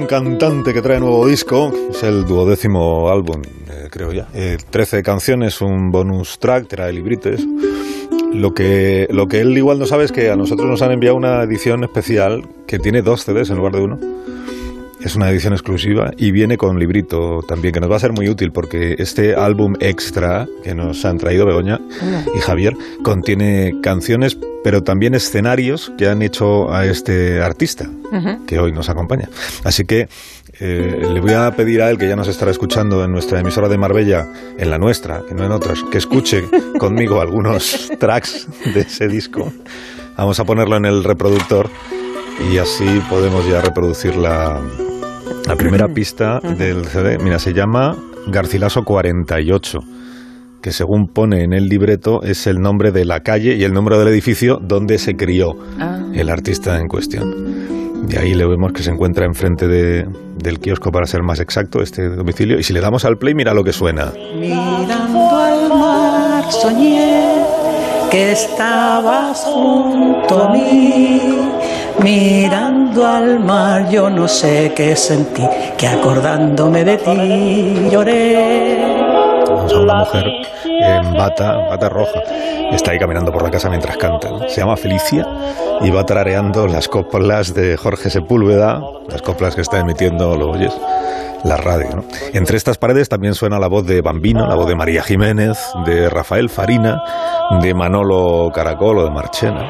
gran cantante que trae nuevo disco. Es el 12º álbum, creo ya. 13 canciones, un bonus track, trae librites. Lo que él igual no sabe es que a nosotros nos han enviado una edición especial que tiene 2 CDs en lugar de 1. Es una edición exclusiva y viene con librito también, que nos va a ser muy útil porque este álbum extra que nos han traído Begoña y Javier contiene canciones, pero también escenarios que han hecho a este artista que hoy nos acompaña. Así que le voy a pedir a él, que ya nos estará escuchando en nuestra emisora de Marbella, en la nuestra, que no en otras, que escuche conmigo algunos tracks de ese disco. Vamos a ponerlo en el reproductor y así podemos ya reproducir la primera pista del CD. Mira, se llama Garcilaso 48, que según pone en el libreto es el nombre de la calle y el nombre del edificio donde se crió el artista en cuestión. Y ahí le vemos que se encuentra enfrente del kiosco, para ser más exacto, este domicilio. Y si le damos al play, mira lo que suena. Mirando al mar soñé que estabas junto a mí. Mirando al mar yo no sé qué sentí, que acordándome de ti lloré. Vamos a una mujer en bata roja. Está ahí caminando por la casa mientras canta, ¿no? Se llama Felicia y va tarareando las coplas de Jorge Sepúlveda, las coplas que está emitiendo, lo oyes, la radio, ¿no? Entre estas paredes también suena la voz de Bambino, la voz de María Jiménez, de Rafael Farina, de Manolo Caracol o de Marchena.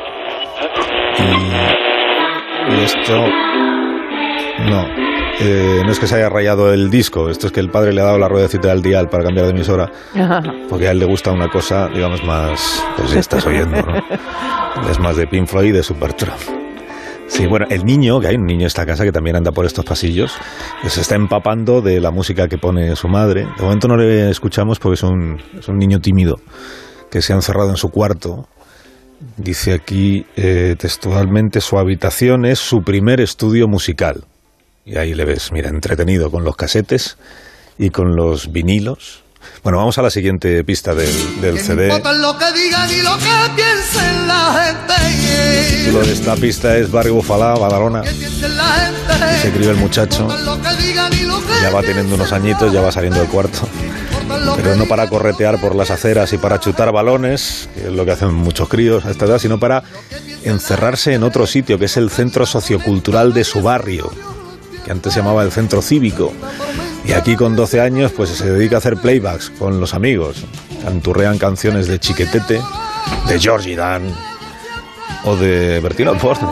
Y esto no es que se haya rayado el disco, esto es que el padre le ha dado la ruedecita del dial para cambiar de emisora, porque a él le gusta una cosa, digamos, más, pues ya estás oyendo, ¿no? Es más de Pink Floyd y de Supertramp. Sí, bueno, el niño, que hay un niño en esta casa que también anda por estos pasillos, que se está empapando de la música que pone su madre. De momento no le escuchamos porque es un niño tímido que se ha encerrado en su cuarto. Dice aquí textualmente, su habitación es su primer estudio musical. Y ahí le ves, mira, entretenido con los casetes y con los vinilos. Bueno, vamos a la siguiente pista del CD. No lo que digan y lo que piensen la gente. El título de esta pista es Barri Bufalá, Badalona. Y se escribe el muchacho. Ya va teniendo unos añitos, ya va saliendo del cuarto. Pero no para corretear por las aceras y para chutar balones, que es lo que hacen muchos críos a esta edad, sino para encerrarse en otro sitio, que es el centro sociocultural de su barrio, que antes se llamaba el centro cívico. Y aquí con 12 años pues se dedica a hacer playbacks con los amigos. Canturrean canciones de Chiquetete, de Georgie Dan o de Bertino Osborne.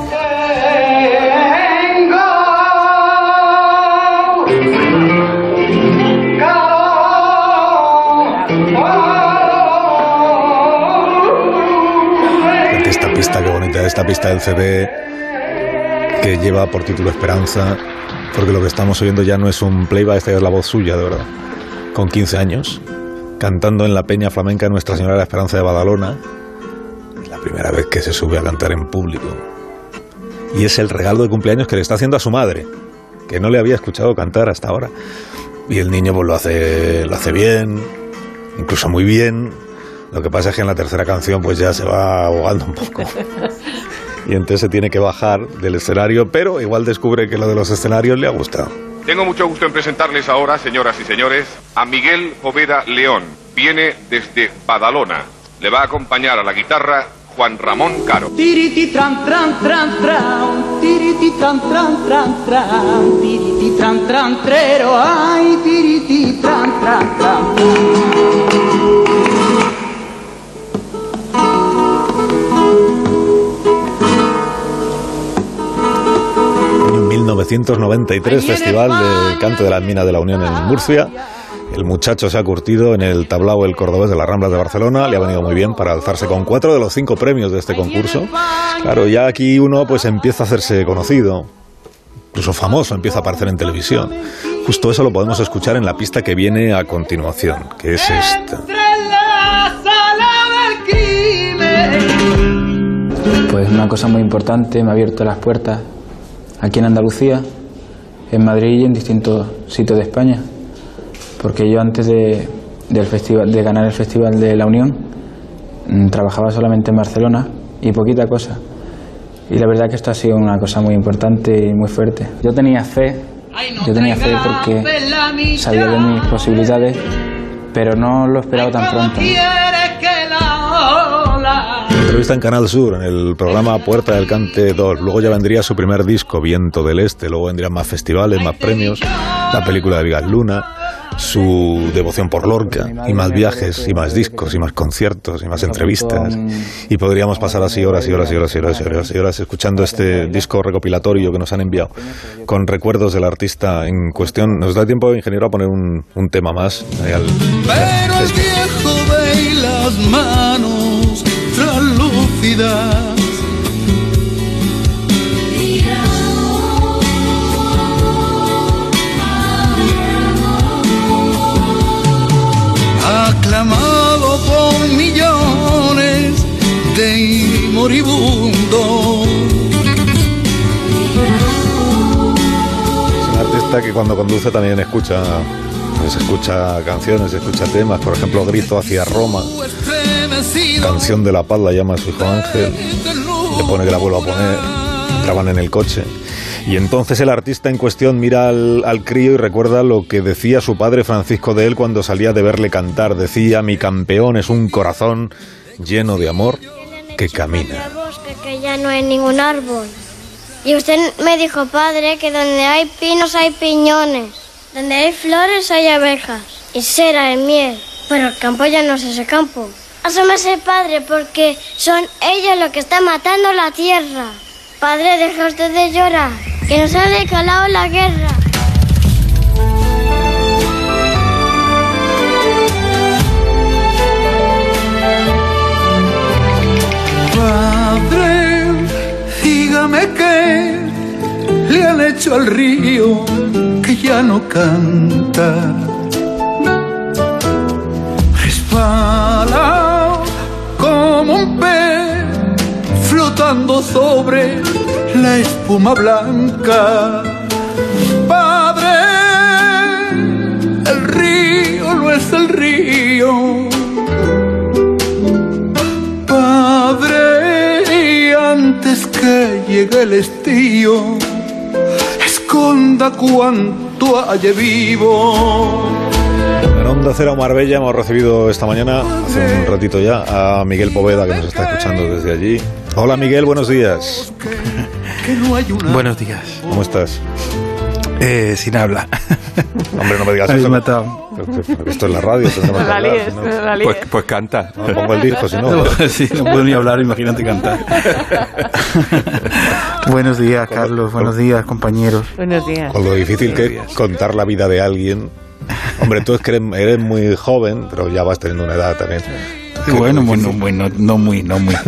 Esta pista, qué bonita, esta pista del CD que lleva por título Esperanza, porque lo que estamos oyendo ya no es un playback, esta ya es la voz suya, de verdad, con 15 años, cantando en la Peña Flamenca Nuestra Señora de la Esperanza de Badalona. Es la primera vez que se sube a cantar en público. Y es el regalo de cumpleaños que le está haciendo a su madre, que no le había escuchado cantar hasta ahora. Y el niño pues lo hace bien, incluso muy bien. Lo que pasa es que en la tercera canción pues ya se va ahogando un poco. Y entonces se tiene que bajar del escenario, pero igual descubre que lo de los escenarios le ha gustado. Tengo mucho gusto en presentarles ahora, señoras y señores, a Miguel Poveda León. Viene desde Badalona. Le va a acompañar a la guitarra Juan Ramón Caro. Tiriti tran tran tran tran, tiriti tran tran tran tran, tiriti tran tran trero, ay, tiriti tran tran tran. 1993, Festival de Canto de las Minas de la Unión en Murcia. El muchacho se ha curtido en el tablao El Cordobés de las Ramblas de Barcelona. Le ha venido muy bien para alzarse con 4 de los 5 premios de este concurso. Claro, ya aquí uno pues empieza a hacerse conocido, incluso famoso, empieza a aparecer en televisión. Justo eso lo podemos escuchar en la pista que viene a continuación, que es esta. Pues una cosa muy importante, me ha abierto las puertas aquí en Andalucía, en Madrid y en distintos sitios de España, porque yo antes de ganar el Festival de la Unión trabajaba solamente en Barcelona y poquita cosa, y la verdad que esto ha sido una cosa muy importante y muy fuerte. Yo tenía fe Yo tenía fe porque sabía de mis posibilidades, pero no lo esperaba tan pronto. Entrevista en Canal Sur, en el programa Puerta del Cante 2. Luego ya vendría su primer disco, Viento del Este. Luego vendrían más festivales, más premios, la película de Vigas Luna, su devoción por Lorca, y más viajes, y más discos, y más conciertos, y más entrevistas. Y podríamos pasar así horas y horas y horas y horas y horas y horas escuchando este disco recopilatorio que nos han enviado, con recuerdos del artista en cuestión. Nos da tiempo, ingeniero, a poner un tema más. Pero el viejo ve las manos translúcidas. Aclamado por millones de moribundos. Es un artista que cuando conduce también escucha canciones, escucha temas. Por ejemplo, Grito hacia Roma, Canción de la Paz, la llama a su hijo Ángel, le pone que la vuelva a poner, graban en el coche. Y entonces el artista en cuestión mira al crío y recuerda lo que decía su padre Francisco de él cuando salía de verle cantar. Decía: mi campeón es un corazón lleno de amor que camina. Que ya no hay ningún árbol. Y usted me dijo, padre, que donde hay pinos hay piñones, donde hay flores hay abejas y cera de miel. Pero el campo ya no es ese campo. Asómese, padre, porque son ellos los que están matando la tierra. Padre, deja usted de llorar, que nos ha decalado la guerra. Padre, dígame qué le han hecho al río que ya no canta. Resbala como un pez flotando sobre la espuma blanca. Padre, el río no es el río. Padre, y antes que llegue el estío, esconda cuanto haya vivo. En Onda Cero Marbella hemos recibido esta mañana, hace un ratito ya, a Miguel Poveda, que nos está escuchando desde allí. Hola Miguel, buenos días. Buenos días. ¿Cómo estás? Sin habla. Hombre, no me digas eso. Esto es la radio, tendremos que hablar. ¿No? Pues canta. No, pongo el disco, si no. Sí, no puedo ni hablar, imagínate cantar. Buenos días, Carlos. Buenos días, compañeros. Buenos días. Con lo difícil que es contar la vida de alguien. Hombre, tú es que eres muy joven, pero ya vas teniendo una edad también. Bueno, no muy.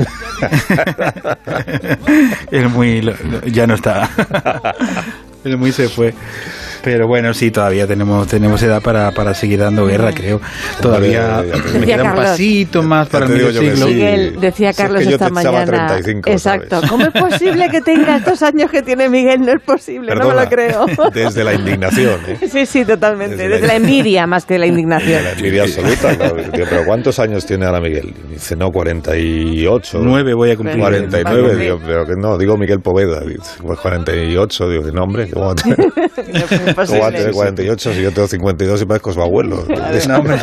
El muy ya no está. El muy se fue. Pero bueno, sí, todavía tenemos edad para seguir dando guerra, creo. Todavía me queda un pasito más para el medio siglo. Miguel, decía Carlos esta mañana. 35, exacto. ¿sabes? ¿Cómo es posible que tenga estos años que tiene Miguel? No es posible, Perdona, no me lo creo. Desde la indignación, ¿eh? Sí, totalmente. Desde la envidia más que la indignación. La envidia absoluta, claro. Pero ¿cuántos años tiene ahora Miguel? Dice, no, 48. 9 voy a cumplir. 49, digo, pero que no, digo Miguel Poveda. Dice, pues 48, digo, no, hombre, ¿cómo va a tener 48 si yo tengo 52 y parezco su abuelo? No, hombre.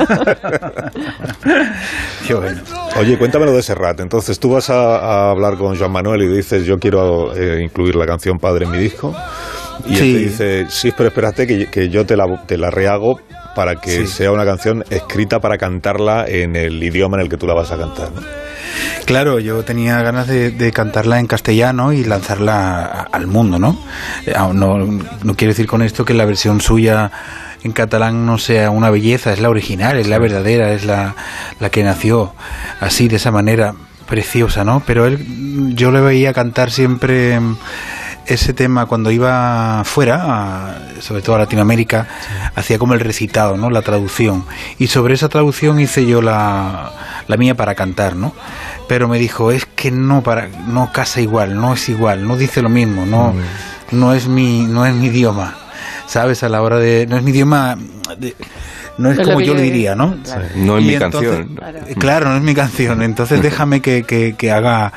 Qué bueno. Oye, cuéntamelo de Serrat. Entonces tú vas a hablar con Joan Manuel y dices, yo quiero incluir la canción Padre en mi disco. Y él te dice, sí, pero espérate que yo te la rehago para que sea una canción escrita para cantarla en el idioma en el que tú la vas a cantar, ¿no? Claro, yo tenía ganas de cantarla en castellano y lanzarla al mundo, ¿no? No quiero decir con esto que la versión suya en catalán no sea una belleza, es la original, es la verdadera, es la que nació así, de esa manera preciosa, ¿no? Pero yo le veía cantar siempre ese tema cuando iba fuera, sobre todo a Latinoamérica, hacía como el recitado, ¿no? La traducción. Y sobre esa traducción hice yo la mía para cantar, ¿no? Pero me dijo, es que no casa igual, no es igual, no dice lo mismo, no es mi idioma, ¿sabes? A la hora de... No es mi idioma... no es como yo le diría, ¿no? Claro. No es mi canción. Claro, no es mi canción. Entonces déjame que haga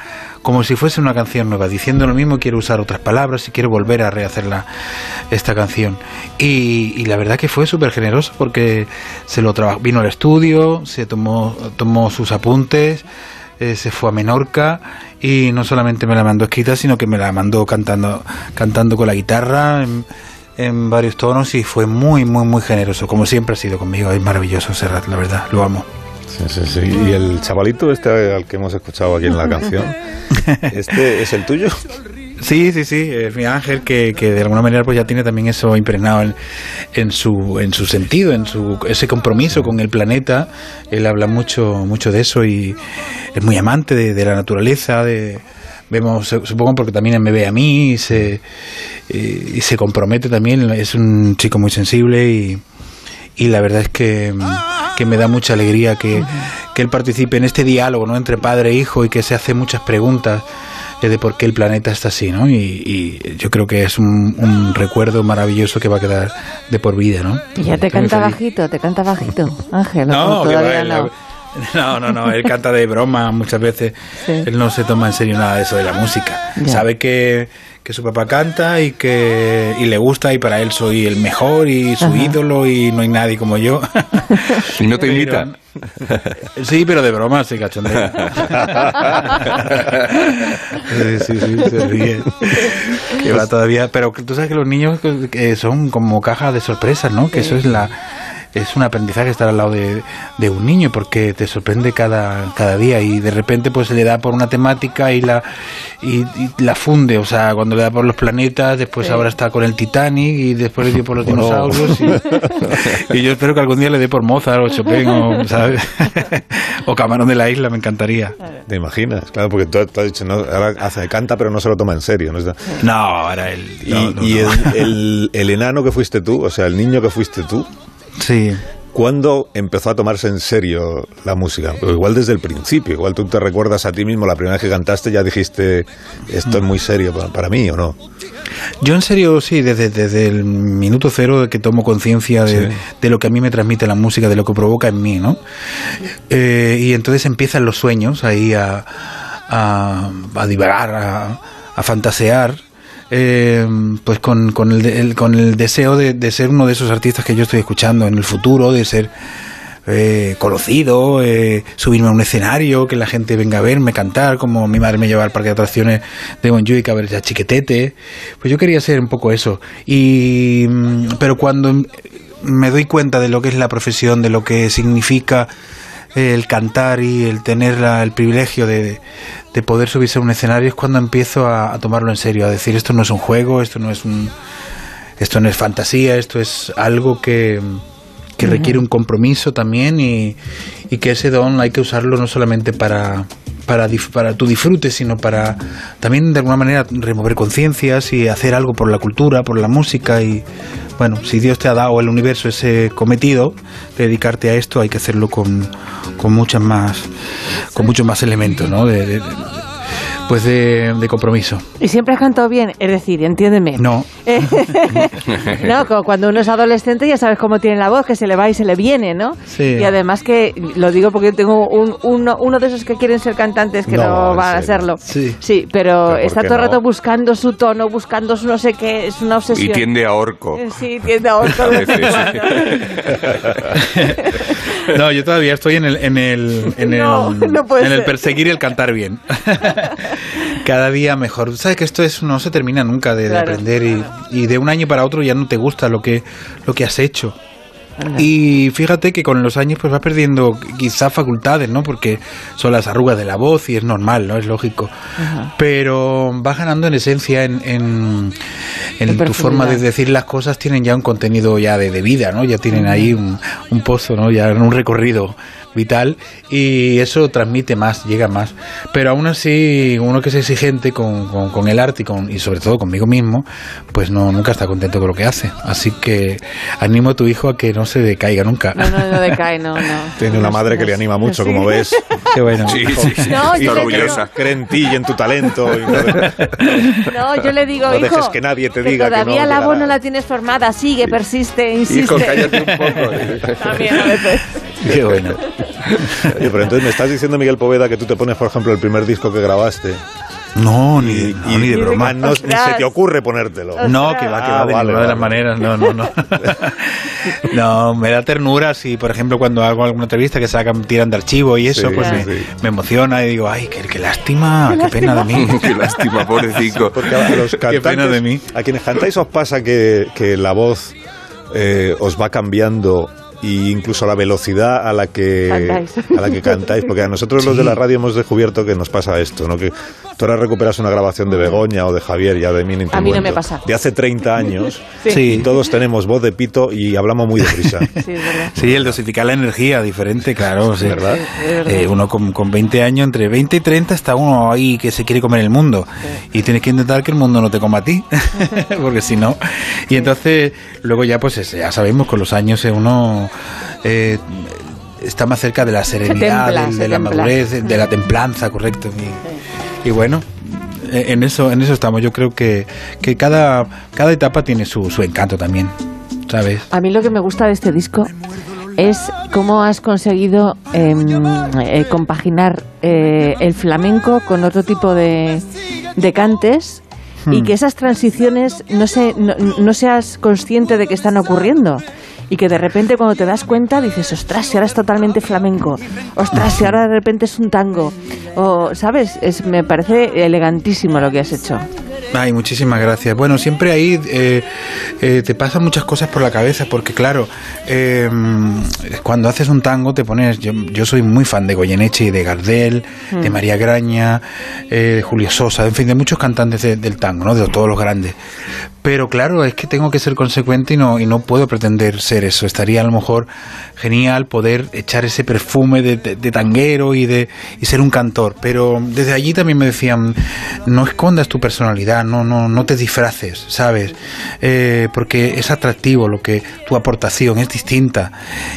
como si fuese una canción nueva, diciendo lo mismo, quiero usar otras palabras y quiero volver a rehacer esta canción. Y la verdad que fue súper generoso porque vino al estudio, se tomó sus apuntes, se fue a Menorca y no solamente me la mandó escrita, sino que me la mandó cantando con la guitarra en varios tonos, y fue muy, muy, muy generoso, como siempre ha sido conmigo. Es maravilloso Serrat, la verdad, lo amo. Sí. Y el chavalito al que hemos escuchado aquí en la canción, ¿este es el tuyo? Sí, es mi Ángel, que de alguna manera pues ya tiene también eso impregnado en su sentido, ese compromiso con el planeta. Él habla mucho de eso y es muy amante de la naturaleza, supongo porque también me ve a mí y se compromete también. Es un chico muy sensible y la verdad es que me da mucha alegría que él participe en este diálogo, ¿no?, entre padre e hijo, y que se hace muchas preguntas de por qué el planeta está así, ¿no? Y yo creo que es un recuerdo maravilloso que va a quedar de por vida, ¿no? Y ya te canta bajito, Ángel. No, todavía no. No, él canta de broma muchas veces. Sí. Él no se toma en serio nada de eso de la música. Ya. Sabe que su papá canta y le gusta, y para él soy el mejor y su ídolo y no hay nadie como yo. ¿Y no te invita? Sí, pero de broma, se cachondea. Sí, se ríe. Que va todavía. Pero tú sabes que los niños son como cajas de sorpresas, ¿no? Que eso es un aprendizaje estar al lado de un niño, porque te sorprende cada día, y de repente pues se le da por una temática y la funde. O sea, cuando le da por los planetas, después ahora está con el Titanic, y después le dio por los dinosaurios, y yo espero que algún día le dé por Mozart o Chopin, ¿sabes? O Camarón de la Isla, me encantaría. ¿Te imaginas? Claro, porque tú has dicho, no, ahora canta pero no se lo toma en serio, ¿no? No, ahora él... El enano que fuiste tú, o sea, el niño que fuiste tú, sí. ¿Cuándo empezó a tomarse en serio la música? Pues igual desde el principio, igual tú te recuerdas a ti mismo, la primera vez que cantaste ya dijiste, esto es muy serio para mí, ¿o no? Yo en serio, sí, desde el minuto cero de que tomo conciencia de lo que a mí me transmite la música, de lo que provoca en mí, ¿no? Y entonces empiezan los sueños ahí a divagar, a fantasear. Pues con el deseo de ser uno de esos artistas que yo estoy escuchando en el futuro, de ser conocido, subirme a un escenario, que la gente venga a verme cantar, como mi madre me llevaba al parque de atracciones de Montjuic a ver a Chiquetete. Pues yo quería ser un poco eso, pero cuando me doy cuenta de lo que es la profesión, de lo que significa el cantar y el tener el privilegio de poder subirse a un escenario, es cuando empiezo a tomarlo en serio, a decir, esto no es un juego, esto no es fantasía, esto es algo que requiere un compromiso también, y que ese don hay que usarlo no solamente para tu disfrute, sino para también de alguna manera remover conciencias y hacer algo por la cultura, por la música. Y bueno, si Dios te ha dado el universo ese cometido de dedicarte a esto, hay que hacerlo con muchos más elementos, ¿no? de compromiso. ¿Y siempre has cantado bien? Es decir, entiéndeme. No. No, cuando uno es adolescente ya sabes cómo tiene la voz, que se le va y se le viene, ¿no? Sí. Y además que, lo digo porque yo tengo uno de esos que quieren ser cantantes que no van a serlo. Sí, pero está todo el rato buscando su tono, buscando su no sé qué, es una obsesión. Y tiende a orco. Sí, tiende a orco. No, yo todavía estoy en el perseguir el cantar bien. Cada día mejor. Sabes que esto no se termina nunca de aprender, y de un año para otro ya no te gusta lo que has hecho. Y fíjate que con los años pues vas perdiendo quizás facultades, ¿no? Porque son las arrugas de la voz y es normal, ¿no? Es lógico. Pero vas ganando en esencia, en tu forma de decir las cosas. Tienen ya un contenido ya de vida, ¿no? Ya tienen ahí un pozo, ¿no? Ya un recorrido vital, y eso transmite más, llega más. Pero aún así, uno que es exigente con el arte y sobre todo conmigo mismo, pues nunca está contento con lo que hace. Así que animo a tu hijo a que no se decaiga nunca. No decae, no. Tiene una madre que le anima mucho, como ves. Qué bueno. Sí. No, y orgullosa. Cree en ti y en tu talento. No, yo le digo, no hijo, dejes que nadie te diga todavía que no. La voz no la tienes formada, sigue, persiste, insiste. Hijo, cállate un poco. También a veces. Qué bueno. Oye, pero entonces me estás diciendo, Miguel Poveda, que tú te pones, por ejemplo, el primer disco que grabaste, No, ni de broma. Ni se te ocurre ponértelo. No, que va de ninguna de las maneras. No. No, me da ternura si, por ejemplo, cuando hago alguna entrevista que tiran de archivo y eso, me emociona y digo, ay, qué lástima, qué pena de mí. Qué lástima, pobrecito. Porque a los cantantes, qué pena de mí. A quienes cantáis os pasa que la voz os va cambiando, e incluso la velocidad a la que cantáis, porque a nosotros los de la radio hemos descubierto que nos pasa esto, ¿no? Que tú ahora recuperas una grabación de Begoña o de Javier, ya de mí ni te A mí no cuento, me pasa. de hace 30 años, Sí. y todos tenemos voz de pito y hablamos muy deprisa. Sí, es verdad. Sí, el dosificar la energía diferente, claro. Sí. ¿Verdad? Uno con 20 años, entre 20 y 30, está uno ahí que se quiere comer el mundo. Y tienes que intentar que el mundo no te coma a ti, porque si no... Y entonces, luego ya, pues ya sabemos, con los años uno... está más cerca de la serenidad, de la madurez, de la templanza, correcto. Y bueno, en eso estamos. Yo creo que cada etapa tiene su encanto también, ¿sabes? A mí lo que me gusta de este disco es cómo has conseguido compaginar el flamenco con otro tipo de cantes, y que esas transiciones no seas consciente de que están ocurriendo. Y que de repente cuando te das cuenta dices, ostras, si ahora es totalmente flamenco, ostras, si ahora de repente es un tango, o, ¿sabes? Me parece elegantísimo lo que has hecho. Ay, muchísimas gracias. Bueno, siempre ahí te pasan muchas cosas por la cabeza, porque claro, cuando haces un tango te pones... Yo soy muy fan de Goyeneche y de Gardel, de María Graña, de Julio Sosa, en fin, de muchos cantantes del tango, ¿no? De todos los grandes. Pero claro, es que tengo que ser consecuente y no puedo pretender ser eso. Estaría a lo mejor genial poder echar ese perfume de tanguero y ser un cantor. Pero desde allí también me decían, no escondas tu personalidad, no te disfraces, ¿sabes? Porque es atractivo, tu aportación es distinta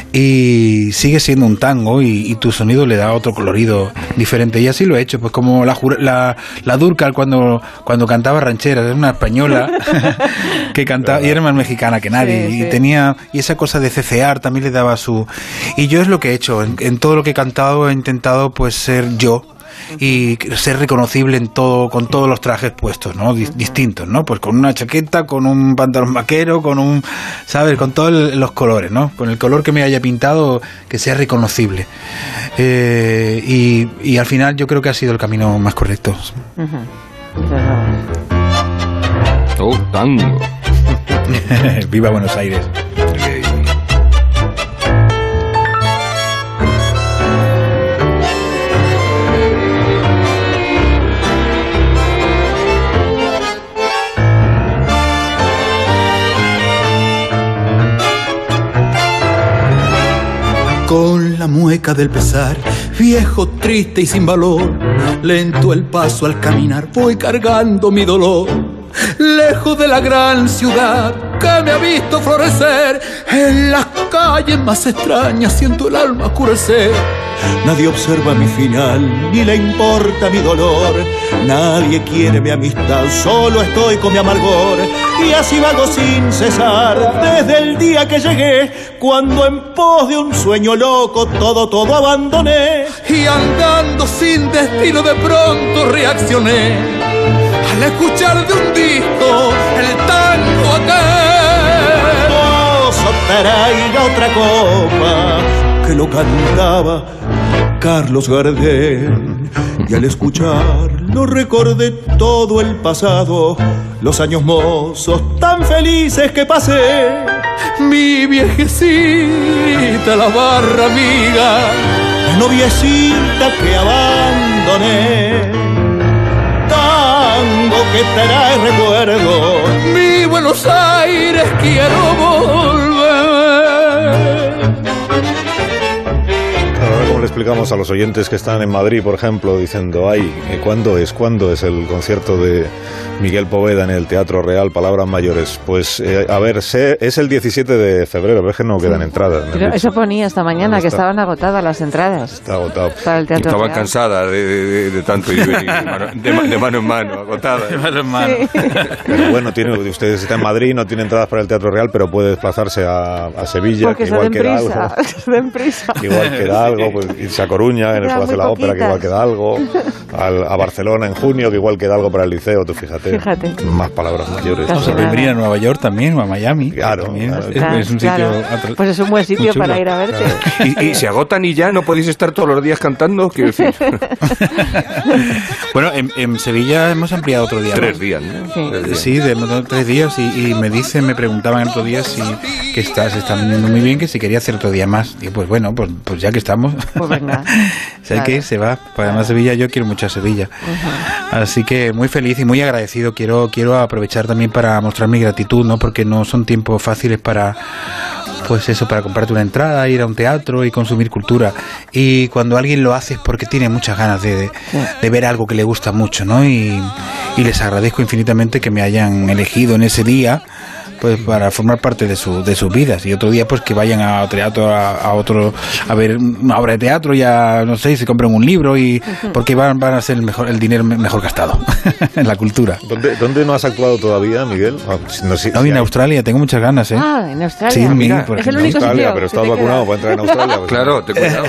y sigue siendo un tango y tu sonido le da otro colorido diferente. Y así lo he hecho, pues como la Dúrcal cuando cantaba rancheras, era una española que cantaba y era más mexicana que nadie, y esa cosa de cecear también le daba su... Y yo es lo que he hecho, en todo lo que he cantado he intentado pues ser yo y ser reconocible en todo, con todos los trajes puestos, ¿no? Distintos, ¿no? Pues con una chaqueta, con un pantalón vaquero, ¿sabes? Con todos los colores, ¿no? Con el color que me haya pintado, que sea reconocible. Y al final yo creo que ha sido el camino más correcto. Oh, tango. Viva Buenos Aires. Con la mueca del pesar, viejo, triste y sin valor, lento el paso al caminar, voy cargando mi dolor. Lejos de la gran ciudad que me ha visto florecer, en las calles más extrañas siento el alma oscurecer. Nadie observa mi final, ni le importa mi dolor. Nadie quiere mi amistad, solo estoy con mi amargor. Y así vago sin cesar, desde el día que llegué, cuando en pos de un sueño loco todo abandoné. Y andando sin destino de pronto reaccioné, al escuchar de un disco el tango aquel. Oso traiga otra copa, que lo cantaba Carlos Gardel. Y al escucharlo recordé todo el pasado, los años mozos tan felices que pasé. Mi viejecita, la barra amiga, la noviecita que abandoné. Tango que trae recuerdo, mi Buenos Aires quiero volver. ¿Cómo le explicamos a los oyentes que están en Madrid, por ejemplo, diciendo, ay, ¿cuándo es el concierto de Miguel Poveda en el Teatro Real, Palabras Mayores? Pues, a ver, es el 17 de febrero, pero es que no quedan entradas. Pero eso ponía esta mañana, que estaban agotadas las entradas. Está agotado. Para el Teatro Estaban Real. cansadas de tanto ir de mano en mano, agotadas. De mano en mano. Sí. Pero bueno, ustedes están en Madrid, no tienen entradas para el Teatro Real, pero puede desplazarse a Sevilla, Porque que igual queda algo. se den prisa. Igual queda algo, pues irse a Coruña, en el Palacio de la Ópera, que igual queda algo, a Barcelona en junio, que igual queda algo para el Liceo, tú fíjate. Más palabras mayores. Vamos a venir a Nueva York también, o a Miami. Claro. Es un sitio... Pues es un buen sitio para ir a verte. ¿Y se agotan y ya no podéis estar todos los días cantando? Quiero decir. Bueno, en Sevilla hemos ampliado otro día. 3 días, ¿no? Sí, de 3 días y me preguntaban el otro día si que se está viendo muy bien, que si quería hacer otro día más. Y pues bueno, pues ya que estamos, pues venga. ¿Sabes qué? Se va. Pues además Sevilla, yo quiero mucho a Sevilla. Así que muy feliz y muy agradecido. Quiero aprovechar también para mostrar mi gratitud, ¿no? Porque no son tiempos fáciles para... Pues eso, para comprarte una entrada, ir a un teatro y consumir cultura. Y cuando alguien lo hace es porque tiene muchas ganas de ver algo que le gusta mucho, ¿no? Y les agradezco infinitamente que me hayan elegido en ese día, pues para formar parte de sus vidas. Y otro día pues que vayan a teatro, a ver una obra de teatro, ya no sé, se compren un libro y porque van a ser el dinero mejor gastado en la cultura. ¿Dónde no has actuado todavía, Miguel? No, en Australia, tengo muchas ganas, ¿eh? Ah, en Australia. Sí, mira, es el único sitio. Pero estás vacunado para entrar en Australia. Pues, claro, te cuidado.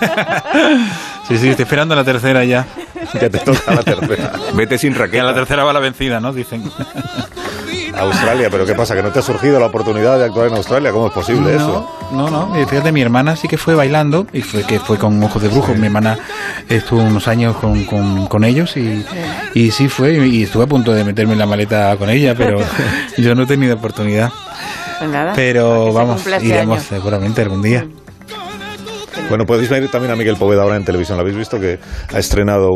Sí, estoy esperando la tercera ya. Ya te toca la tercera. Vete sin raqueta. Que a la tercera va la vencida, ¿no? Dicen. Australia, pero ¿qué pasa? ¿Que no te ha surgido la oportunidad de actuar en Australia? ¿Cómo es posible eso? No. Fíjate, mi hermana sí que fue bailando y fue con Ojos de Brujo. Mi hermana estuvo unos años con ellos y sí fue y estuve a punto de meterme en la maleta con ella, pero yo no he tenido oportunidad. Pues nada, pero vamos, iremos seguramente algún día. Bueno, podéis ver también a Miguel Poveda ahora en televisión. ¿Lo habéis visto? Que ha estrenado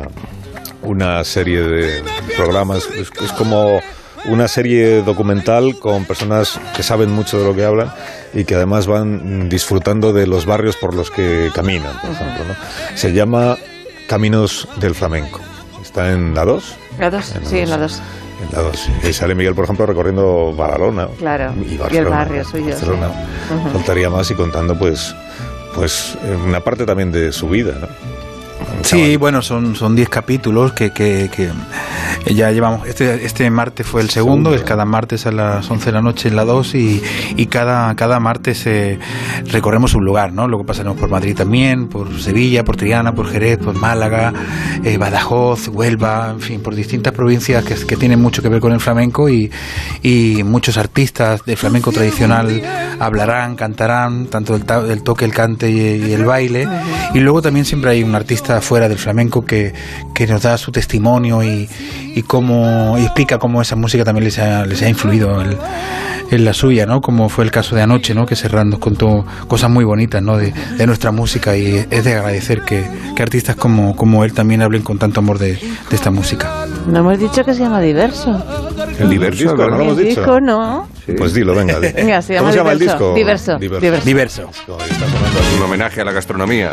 una serie de programas. Es como una serie documental con personas que saben mucho de lo que hablan y que además van disfrutando de los barrios por los que caminan, por ejemplo, ¿no? Se llama Caminos del Flamenco. Está en la 2. ¿La 2? Sí, en la 2. En la 2. Y sale Miguel, por ejemplo, recorriendo Badalona. Claro. Y Barcelona. Y el barrio suyo. Barcelona. Sí. Faltaría más y contando, pues una parte también de su vida, ¿no? Sí, bueno, son 10 capítulos que ya llevamos. Este martes fue el segundo, es cada martes a las 11 de la noche en la 2 y cada martes recorremos un lugar, ¿no? Luego pasaremos por Madrid también, por Sevilla, por Triana, por Jerez, por Málaga, Badajoz, Huelva, en fin, por distintas provincias que tienen mucho que ver con el flamenco y muchos artistas de flamenco tradicional hablarán, cantarán, tanto el toque, el cante y el baile. Y luego también siempre hay un artista fuera del flamenco que nos da su testimonio y explica cómo esa música también les ha influido en la suya, ¿no? Como fue el caso de anoche, ¿no? Que Serrano contó cosas muy bonitas, ¿no? de nuestra música y es de agradecer que artistas como él también hablen con tanto amor de esta música. No hemos dicho que se llama Diverso. ¿El Diverso? ¿No lo hemos dicho? Disco, no. Sí. Pues dilo, venga. Venga, se llama ¿Cómo se llama el disco? Diverso. Un homenaje a la gastronomía.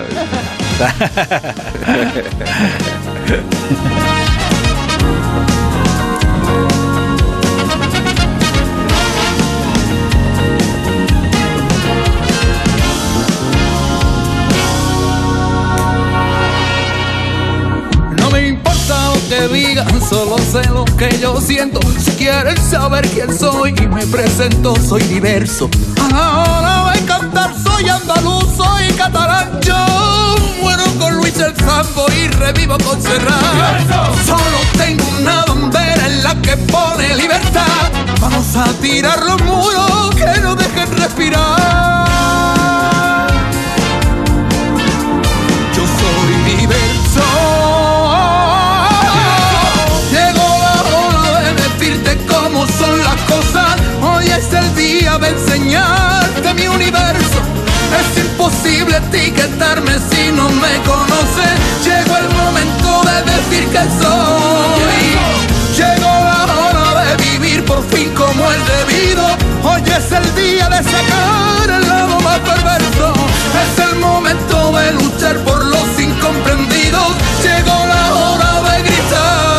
Que digan, solo sé lo que yo siento. Si quieren saber quién soy y me presento, soy diverso. Ahora voy a cantar, soy andaluz, soy catalán. Yo muero con Luis el Zambo y revivo con Serrat. Solo tengo una bandera en la que pone libertad. Vamos a tirar los muros que no dejen respirar. Yo soy diverso. Son las cosas, hoy es el día de enseñarte mi universo. Es imposible etiquetarme si no me conoces. Llegó el momento de decir que soy. Llegó la hora de vivir por fin como es debido. Hoy es el día de sacar el lado más perverso. Es el momento de luchar por los incomprendidos. Llegó la hora de gritar.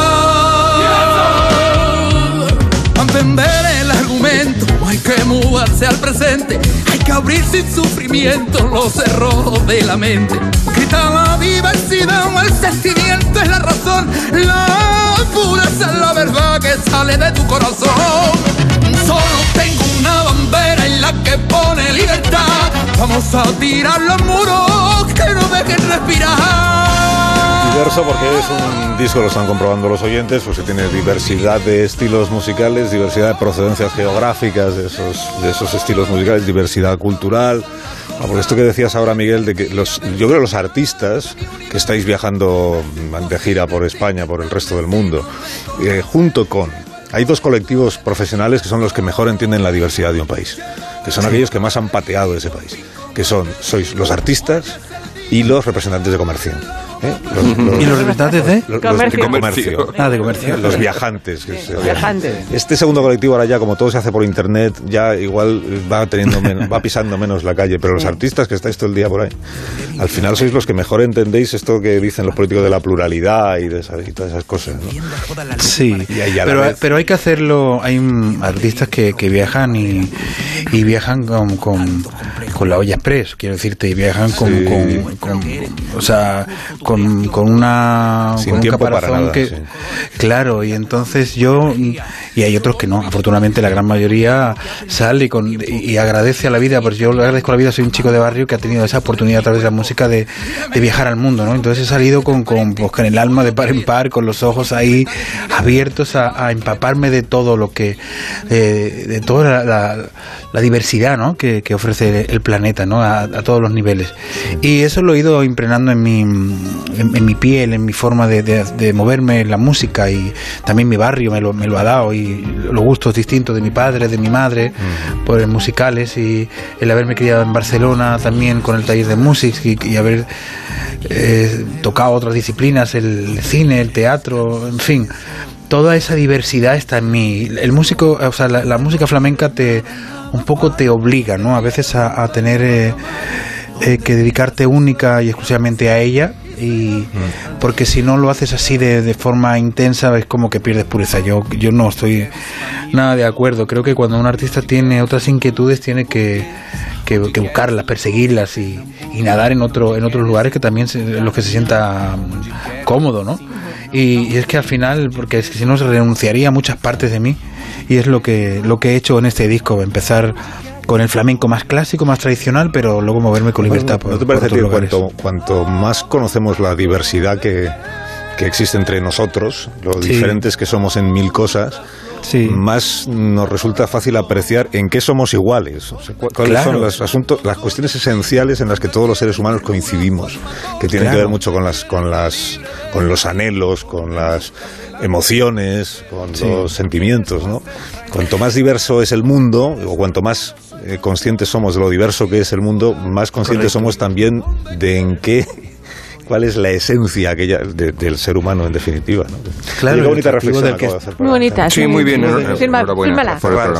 Entender el argumento, no hay que mudarse al presente, hay que abrir sin sufrimiento los cerrojos de la mente. Grita la diversidad, el sentimiento es la razón, la pureza es la verdad que sale de tu corazón. Solo tengo una bandera en la que pone libertad. Vamos a tirar los muros que no dejen que respirar. Diverso porque es un disco, lo están comprobando los oyentes, pues que tiene diversidad de estilos musicales, diversidad de procedencias geográficas de esos estilos musicales, diversidad cultural. Por esto que decías ahora, Miguel, de que yo creo que los artistas que estáis viajando de gira por España, por el resto del mundo, junto con... Hay dos colectivos profesionales que son los que mejor entienden la diversidad de un país, que son aquellos que más han pateado ese país, que sois los artistas y los representantes de comercio. ¿Y los representantes de? De comercio. De comercio. Los viajantes. Viajantes. Este segundo colectivo ahora ya, como todo se hace por internet, ya igual va pisando menos la calle, pero los artistas que estáis todo el día por ahí, al final sois los que mejor entendéis esto que dicen los políticos de la pluralidad y todas esas cosas, ¿no? Sí, pero hay que hacerlo. Hay artistas que viajan y viajan con la olla express, quiero decirte, y viajan con un caparazón que... Sí. Claro, y entonces y hay otros que no, afortunadamente la gran mayoría sale y agradece a la vida, pues yo le agradezco a la vida, soy un chico de barrio que ha tenido esa oportunidad a través de la música de viajar al mundo, ¿no? Entonces he salido con el alma de par en par, con los ojos ahí abiertos a empaparme de todo lo que... de toda la diversidad, ¿no? que ofrece el planeta, ¿no? A todos los niveles. Y eso lo he ido impregnando en mi piel, en mi forma de moverme en la música, y también mi barrio me lo ha dado, y los gustos distintos de mi padre, de mi madre, por musicales, y el haberme criado en Barcelona también con el taller de música y haber tocado otras disciplinas, el cine, el teatro, en fin. Toda esa diversidad está en mí. El músico, o sea, la música flamenca un poco te obliga, ¿no? A veces a tener que dedicarte única y exclusivamente a ella, y porque si no lo haces así de forma intensa es como que pierdes pureza. Yo no estoy nada de acuerdo. Creo que cuando un artista tiene otras inquietudes tiene que buscarlas, perseguirlas y nadar en otros lugares que también en los que se sienta cómodo, ¿no? Y es que al final, porque es que si no se renunciaría a muchas partes de mí, y es lo que he hecho en este disco, empezar con el flamenco más clásico, más tradicional, pero luego moverme con libertad por otros lugares. ¿No te parece, tío, cuanto más conocemos la diversidad que existe entre nosotros, lo diferentes que somos en mil cosas, más nos resulta fácil apreciar en qué somos iguales? O sea, ¿cuáles son las cuestiones esenciales en las que todos los seres humanos coincidimos? Que tienen que ver mucho con los anhelos, con las emociones, con los sentimientos, ¿no? Cuanto más diverso es el mundo, o cuanto más conscientes somos de lo diverso que es el mundo, más conscientes somos también de cuál es la esencia aquella del ser humano, en definitiva, ¿no? Claro, qué bonita reflexión acabo de hacer. Muy bonita. Sí, muy bien. Fírmala.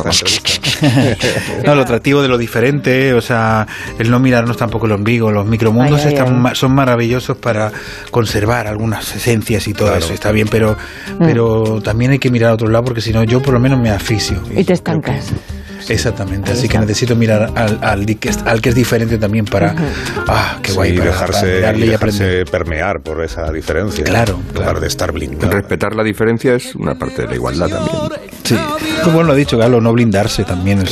No, lo atractivo de lo diferente, o sea, el no mirarnos tampoco el ombligo, los micromundos son maravillosos para conservar algunas esencias y todo eso, está bien, pero también hay que mirar a otro lado, porque si no, yo por lo menos me asfixio. Y te estancas. Exactamente, así que necesito mirar al que es diferente también para qué guay, para dejarse permear por esa diferencia. Claro. De estar blindado. Respetar la diferencia es una parte de la igualdad también. Sí, como lo ha dicho Galo, no blindarse también.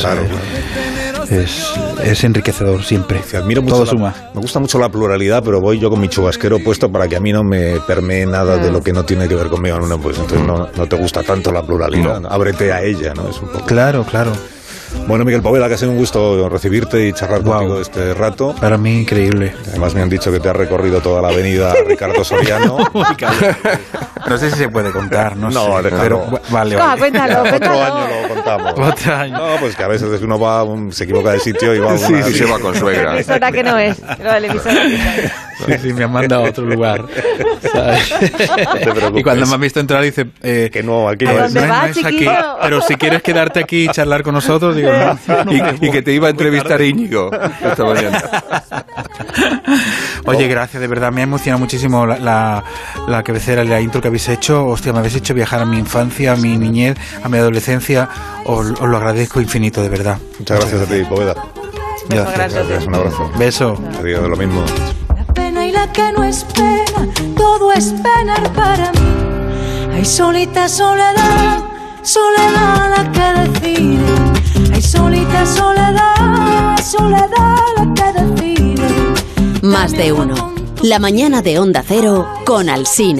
Es enriquecedor siempre. Admiro mucho. Todo suma. Me gusta mucho la pluralidad, pero voy yo con mi chubasquero puesto para que a mí no me permee nada de lo que no tiene que ver conmigo. No, pues entonces no te gusta tanto la pluralidad. No. Ábrete a ella, ¿no? Es un poco... Claro. Bueno, Miguel Poveda, que ha sido un gusto recibirte y charlar contigo este rato. Para mí, increíble. Además, me han dicho que te has recorrido toda la avenida Ricardo Soriano. No sé si se puede contar, no sé. Pero vale. Cuéntalo. Otro año lo contamos. Otro año. No, pues que a veces uno va, se equivoca de sitio y va a una... y se va con suegra. Es hora que no es. Sí, me han mandado a otro lugar, ¿sabes? Y cuando me han visto entrar dice que no, aquí no es. No es aquí, pero si quieres quedarte aquí y charlar con nosotros, digo, y que te iba a entrevistar Íñigo esta mañana. Oye, gracias, de verdad, me ha emocionado muchísimo la cabecera, la intro que habéis hecho. Hostia, me habéis hecho viajar a mi infancia, a mi niñez, a mi adolescencia. Os lo agradezco infinito, de verdad. Muchas gracias a ti, Poveda. Gracias. Un abrazo. Beso. Te digo lo mismo. La pena y la que no es pena, todo es penar para mí. Hay solita soledad la que decide. Hay solita soledad la que decide. Más de uno. La mañana de Onda Cero con Alsina.